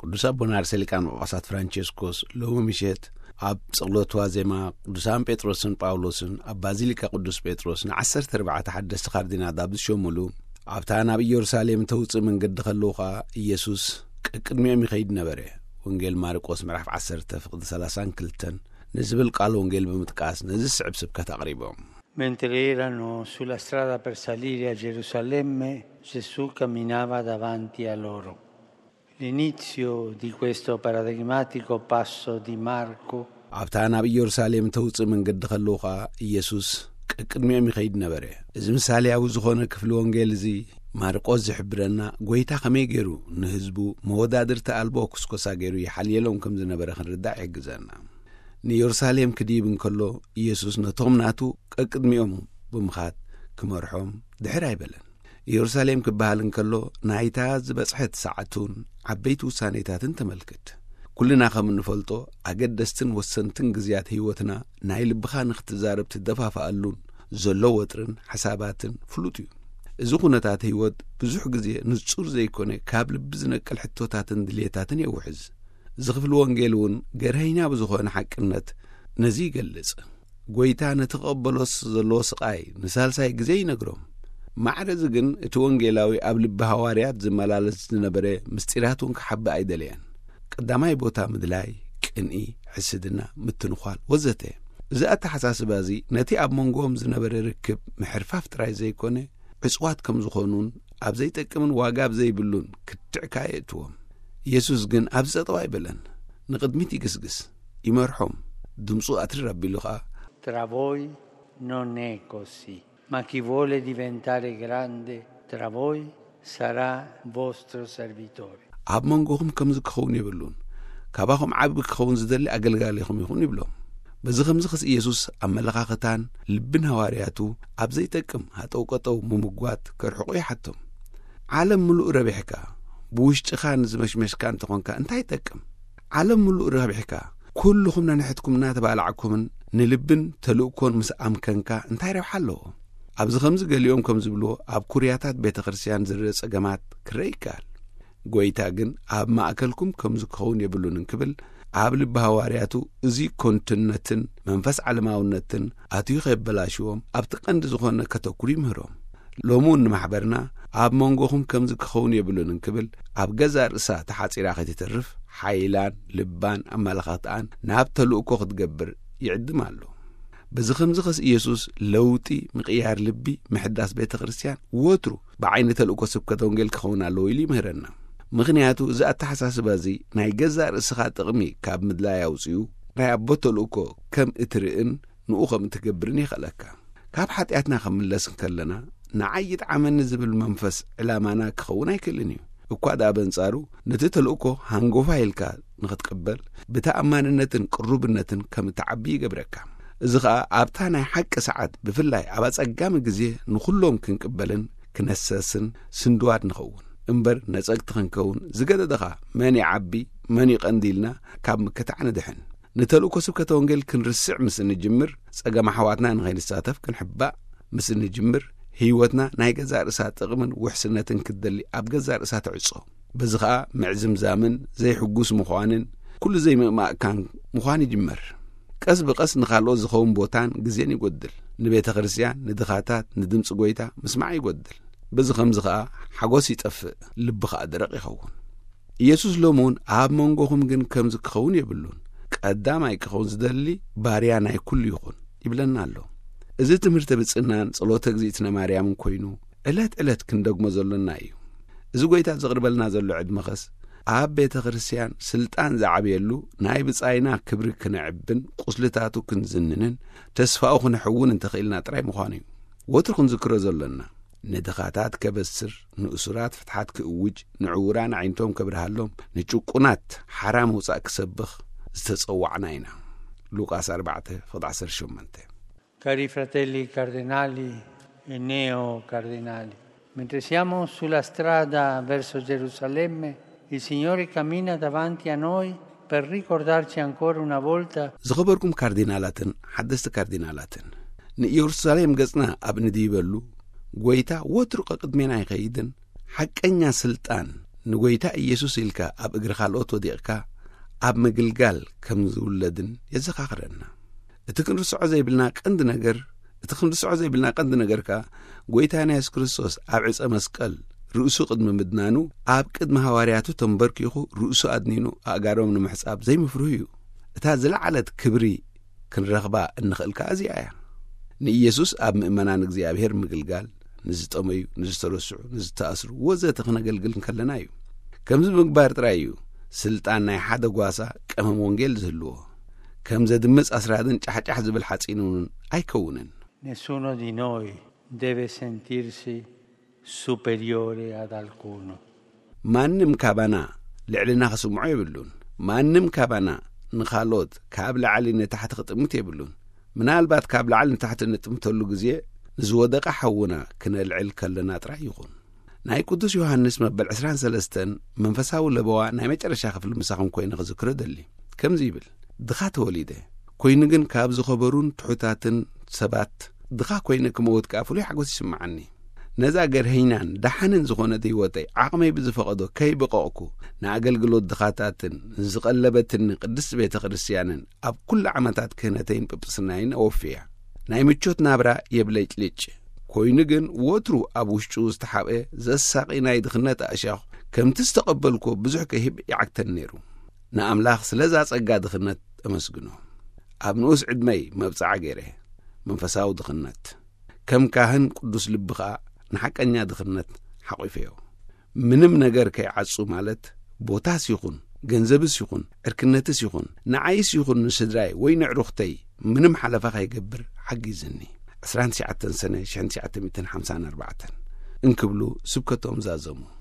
ቅዱስ አቡነ አርሴሊካን ጳጳሳት ፍራንቺስኮስ ሎሚ ምሽት ኣብ ጸሎት ዋዜማ ቅዱሳን ጴጥሮስን ጳውሎስን ኣብ ባዚሊካ ቅዱስ ጴጥሮስን 14 ሓደስቲ ካርዲናላት ኣብ ዝሾሙሉ ኣብታ ናብ ኢየሩሳሌም ተውፅእ መንገዲ ከለውኻ ኢየሱስ ቅድሚኦም ይኸይድ ነበረ። ወንጌል ማርቆስ ምዕራፍ 10:32 ንዝብል ቃል ወንጌል በመጥቃስ ነዚ ስዕብ ስብከት አቅሪቦም Mentre erano sulla strada per salire a Gerusalemme, Gesù camminava davanti a loro. L'inizio di questo paradigmatico passo di Marco ኣብታ ናብ ኢየሩሳሌም ተውፅእ መንገዲ ከለውኻ ኢየሱስ ቅድሚኦም ይኸይድ ነበረ። እዚ ምሳሌያዊ ዝኾነ ክፍሊ ወንጌል እዚ ማርቆስ ዝሕብረና ጎይታ ከመይ ገይሩ ንህዝቡ መወዳድርቲ ኣልቦ ኩስኮሳ ገይሩ ይሓልየሎም ከም ዝነበረ ክንርዳእ ይሕግዘና። ንኢየሩሳሌም ክዲብ እንከሎ ኢየሱስ ነቶም ናቱ ቅድሚኦም ብምኻድ ክመርሖም ድሕር ኣይበለን። ኢየሩሳሌም ክበሃል እንከሎ ናይታ ዝበጽሐት ሰዓቱን ዓበይቲ ውሳኔታትን ተመልክት። ኩልና ከም እንፈልጦ ኣገደስትን ወሰንትን ግዝያት ህይወትና ናይ ልብኻ ንኽትዛረብ ትደፋፋኣሉን ዘሎ ወጥርን ሓሳባትን ፍሉጥ እዩ። እዚ ኩነታት ህይወት ብዙሕ ግዜ ንጹር ዘይኮነ ካብ ልቢ ዝነቅል ሕቶታትን ድልየታትን የውሕዝ። ዝኽፍል ወንጌል እውን ገርሀኛ ብዝኾነ ሓቅነት ነዚ ይገልጽ። ጎይታ ነተቐበሎስ ዘለዎ ስቃይ ንሳልሳይ ግዜ ይነግሮም። ማዕረዚ ግን እቲ ወንጌላዊ ኣብ ልቢ ሃዋርያት ዝመላለስ ዝነበረ ምስጢራቱን ክሓቢ ኣይደለየን። ቀዳማይ ቦታ ምድላይ፣ ቅንኢ፣ ሕስድና፣ ምትንኳል ወዘተ። እዚ ኣተሓሳስባ እዚ ነቲ ኣብ መንጎኦም ዝነበረ ርክብ ምሕርፋፍ ጥራይ ዘይኮነ ዕፅዋት ከም ዝኾኑን ኣብ ዘይጠቅምን ዋጋ ኣብ ዘይብሉን ክትዕካ የእትዎም። ኢየሱስ ግን ኣብ ዝጠጠው ኣይበለን። ንቅድሚት ይግስግስ፣ ይመርሖም። ድምፁ ኣትሪር ኣቢሉ ኸዓ Tra voi non è così, ma chi vuole diventare grande tra voi sarà vostro servitore. ኣብ መንጎኹም ከምዚ ክኸውን የብሉን፣ ካባኹም ዓቢ ክኸውን ዝደሊ ኣገልጋሊኹም ይኹን ይብሎም። በዚ ከምዚ ኽስ ኢየሱስ ኣብ መለኻኽታን ልብን ሃዋርያቱ ኣብ ዘይጠቅም ሃጠውቀጠው ምምጓት ከርሕቑ ይሓቶም። ዓለም ምሉእ ረቢሕካ ብውሽጢኻ ንዝመሽመሽካ እንተኾንካ እንታይ ይጠቅም? ዓለም ምሉእ ረቢሕካ ኩልኹም ነንሕትኩም እናተባልዓኩምን ንልብን ተልእኮን ምስ ኣምከንካ እንታይ ረብሓ ኣለዎ? ኣብዚ ከምዚ ገሊኦም ከም ዝብልዎ ኣብ ኩርያታት ቤተ ክርስቲያን ዝርአ ጸገማት ክረአ ይከኣል። ጎይታ ግን ኣብ ማእከልኩም ከምዚ ክኸውን የብሉን እንክብል ኣብ ልቢ ሃዋርያቱ እዚ ኮንትነትን መንፈስ ዓለማውነትን ኣትዩ ኸየበላሽዎም ኣብቲ ቀንዲ ዝኾነ ከተኩሩ ይምህሮም። ሎሚ እውን ንማሕበርና ኣብ መንጎኹም ከምዚ ክኸውን የብሉን እንክብል ኣብ ገዛ ርእሳ ተሓፂራ ኸይትተርፍ ሓይላን ልባን ኣመለኻኽታን ናብ ተልእኮ ክትገብር ይዕድም ኣሎ። በዚ ከምዚ ኸስ ኢየሱስ ለውጢ ምቕያር ልቢ ምሕዳስ ቤተ ክርስቲያን ወትሩ ብዓይኒ ተልእኮ ስብከተ ወንጌል ክኸውን ኣለዎ ኢሉ ይምህረና። ምኽንያቱ እዚ ኣተሓሳስባ እዚ ናይ ገዛ ርእስኻ ጥቕሚ ካብ ምድላይ ኣውፅኡ ናይ ኣቦ ተልእኮ ከም እትርእን ንኡ ከም እትገብርን ይኽእለካ። ካብ ሓጢኣትና ከምለስ ከለና ንዓይ ጣዕመኒ ዝብል መንፈስ ዕላማና ክኸውን ኣይክእልን እዩ። እኳ ዳ በንጻሩ ነቲ ተልእኮ ሃንጎፋ ኢልካ ንኽትቅበል ብተኣማንነትን ቅሩብነትን ከም እትዓቢ ይገብረካ። እዚ ኸዓ ኣብታ ናይ ሓቂ ሰዓት ብፍላይ ኣብ ኣጸጋሚ ግዜ ንኹሎም ክንቅበልን ክነሰስን ስንድዋድ ንኸውን እምበር ነጸግቲ ክንከውን ዝገደደኻ መን ይዓቢ መን ይቐንዲልና ካብ ምክታዕ ንድሕን። ንተልእኮ ስብከተ ወንጌል ክንርስዕ ምስ እንጅምር ጸገማ ኣሕዋትና ንኸይንሳተፍ ክንሕባእ ምስ እንጅምር ህይወትና ናይ ገዛ ርእሳ ጥቕምን ውሕስነትን ክደሊ ኣብ ገዛ ርእሳ ተዕጾ። በዚ ኸዓ ምዕዝምዛምን ዘይሕጉስ ምዃንን ኩሉ ዘይምእማእካን ምዃን ይጅመር። ቀስ ብቐስ ንኻልኦ ዝኸውን ቦታን ግዜን ይጐድል። ንቤተ ክርስቲያን፣ ንድኻታት፣ ንድምፂ ጐይታ ምስማዕ ይጐድል። በዚ ከምዚ ኸዓ ሓጐስ ይጠፍእ፣ ልቢ ኸዓ ደረቕ ይኸውን። ኢየሱስ ሎሚ እውን ኣብ መንጎኹም ግን ከምዚ ክኸውን የብሉን፣ ቀዳማይ ክኸውን ዝደሊ ባርያ ናይ ኩሉ ይኹን ይብለና ኣሎ። እዚ ትምህርቲ ብጽናን ጸሎተ እግዚእትነ ማርያምን ኮይኑ ዕለት ዕለት ክንደግሞ ዘሎና እዩ። እዚ ጐይታ ዘቕርበልና ዘሎ ዕድመኸስ ኣብ ቤተ ክርስቲያን ስልጣን ዝዓብየሉ ናይ ብጻይና ክብሪ ክነዕብን ቁስልታቱ ክንዝንንን ተስፋኡ ክንሕውን እንተኽኢልና ጥራይ ምዃኑ እዩ። ወትሩ ክንዝክሮ ዘሎና ንድኻታት ከበስር፣ ንእሱራት ፍትሓት ክእውጅ፣ ንዕውራን ዓይንቶም ከብርሃሎም፣ ንጭቁናት ሓራ መውጻእ ክሰብኽ ዝተጸዋዕና ኢና። ሉቃስ 4:18 Cari fratelli cardinali e neocardinali, mentre siamo sulla strada verso Gerusalemme, il Signore cammina davanti a noi per ricordarci ancora una volta. ዝኸበርኩም ካርዲናላትን ሓደስቲ ካርዲናላትን ንኢየሩሳሌም ገጽና ኣብ ንዲበሉ ጐይታ ወትሩ ቅድሜና ይኸይድን ሓቀኛ ስልጣን ንጎይታ ኢየሱስ ኢልካ ኣብ እግሪ ካልኦት ወዲቕካ ኣብ ምግልጋል ከም ዝውለድን የዘኻኽረና እቲ ክንርስዖ ዘይብልና ቀንዲ ነገርካ ጎይታና ኢየሱስ ክርስቶስ ኣብ ዕፀ መስቀል ርእሱ ቅድሚ ምድናኑ ኣብ ቅድሚ ሃዋርያቱ ተንበርኪኹ ርእሱ ኣድኒኑ ኣእጋሮም ንምሕጻብ ዘይምፍርሁ እዩ እታ ዝለዓለት ክብሪ ክንረኽባ እንኽእልካ እዚኣ እያ ንኢየሱስ ኣብ ምእመናን እግዚኣብሔር ምግልጋል ንዝጠመዩ ንዝተረስዑ ንዝተኣስሩ ወዘተ ክነገልግል ከለና እዩ ከምዚ ምግባር ጥራይ እዩ ስልጣን ናይ ሓደ ጓሳ ቀመም ወንጌል ዝህልዎ ከም ዘድምፅ ኣስራድን ጫሕጫሕ ዝብል ሓጺኑን ኣይከውንን Nessuno di noi deve sentirsi superiore ad alcuno. ማንም ካባና ልዕልና ክስምዖ የብሉን ማንም ካባና ንኻልኦት ካብ ላዕሊ ንታሕቲ ክጥምት የብሉን ምናልባት ካብ ላዕሊ ንታሕቲ ንጥምተሉ ግዜ ንዝወደቐ ሓውና ክነልዕል ከለና ጥራይ ይኹን ናይ ቅዱስ ዮሐንስ መበል 23 መንፈሳዊ ለበዋ ናይ መጨረሻ ክፍሊ ምሳኹም ኮይኑ ክዝክሮ ደሊ ከምዚ ይብል ድኻ ተወሊደ ኮይኑ ግን ካብ ዝኸበሩን ትሑታትን ሰባት ድኻ ኮይኑ ክመውት ከዓ ፍሉይ ሓጎስ ይስምዓኒ ነዛ ገርሄይናን ዳሓንን ዝኾነ ህይወተይ ዓቕመይ ብዝፈቐዶ ከይበቐቕኩ ንኣገልግሎት ድኻታትን ዝቐለበትን ቅድስት ቤተ ክርስቲያንን ኣብ ኩሉ ዓመታት ክህነተይን ጵጵስናይን ኣወፍያ ናይ ምቾት ናብራ የብለይ ጭልጭ ኮይኑ ግን ወትሩ ኣብ ውሽጡ ዝተሓበ ዘሳቒ ናይ ድኽነት ኣእሻኹ ከምቲ ዝተቐበልኮ ብዙሕ ከሂብ ይዓግተን ነይሩ ንኣምላኽ ስለዛ ጸጋ ድኽነት ኣመስግኖ ኣብ ንኡስ ዕድመይ መብጻዓ ገይረ መንፈሳዊ ድኽነት ከም ካህን ቅዱስ ልቢ ኸኣ ንሓቀኛ ድኽነት ሓቒፈዮ ምንም ነገር ከይዓጹ ማለት ቦታስ ይኹን ገንዘብስ ይኹን ዕርክነትስ ይኹን ንዓይስ ይኹን ንስድራይ ወይ ንዕሩኽተይ ምንም ሓለፋ ከይገብር ሓጊዝኒ 29 ሰነ 1954 እንክብሉ ስብከቶም ዛዘሙ